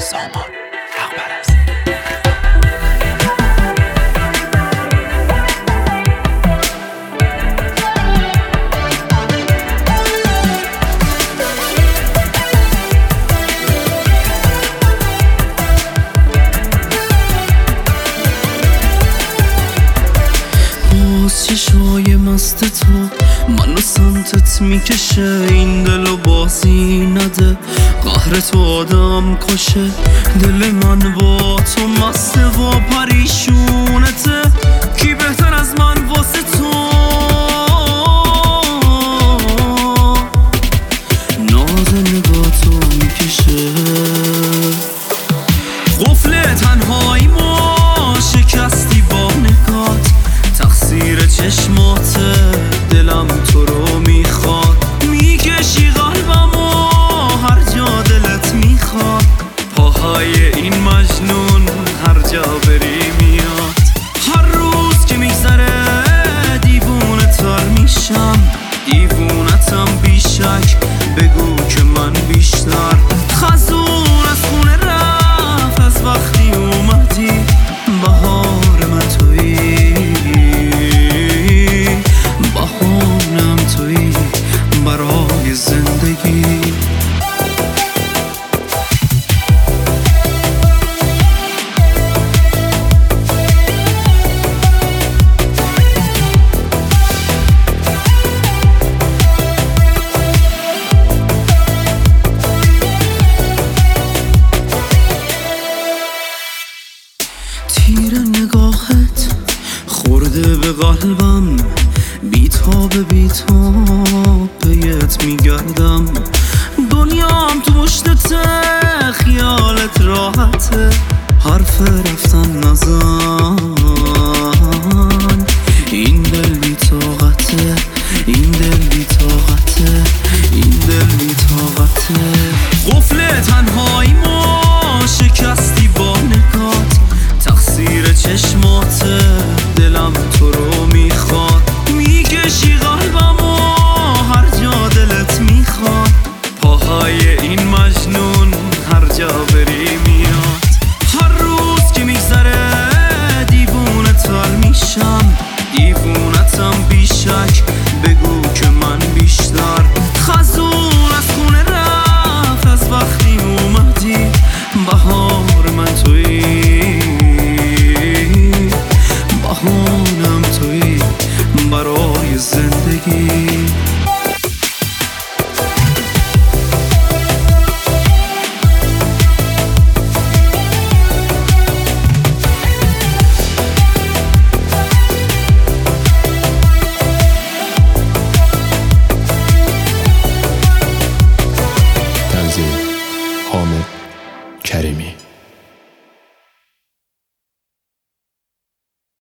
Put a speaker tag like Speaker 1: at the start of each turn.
Speaker 1: سامان حق پرست.
Speaker 2: چشای مست تو منو سمتت میکشه، این دلو بازی نده، قهر تو آدم کشه. دل من با تو مسته و پریشونته، کی بهتر از من واسه تو؟ ناز نگاه تو میکشه، قفل تنهایی ما شکستی با نگات، تقصیر چشماته، دلم تو رو میخواد، میکشی قلبمو هر جا دلت میخواد، پاهای این مجنون هر جا بری میاد. هر روز که میگذره دیوونه تر میشم، دیوونتم بیشک، بگو که من بیشتر. خزون از خونه رفت از وقتی اومدی، بهار من تویی، بهارم تویی برای زندگی. تیر نگاهت خورده به قلبم، بیتاب بیتاب بهت میگردم، دنیام تو مشتته، خیالت راحته، حرف رفتن نزن، این دل بی طاقته، این دل بی طاقته، این دل بی طاقته. قفل تنهایی ما شکستی با نگات، تقصیر چشماته، دلم تو رو میخواد، میکشی قلبمو هر جا دلت میخواد، پاهای این مجنون هر جا بری میاد. هر روز که میگذره دیوونه تر میشم، دیوونتم بیشک، بگو که من بیشتر. خزون از خونه رفت از وقتی اومدی، بهار من تویی، بهارم تویی برای زندگی.
Speaker 1: تنظیم حامد کریمی.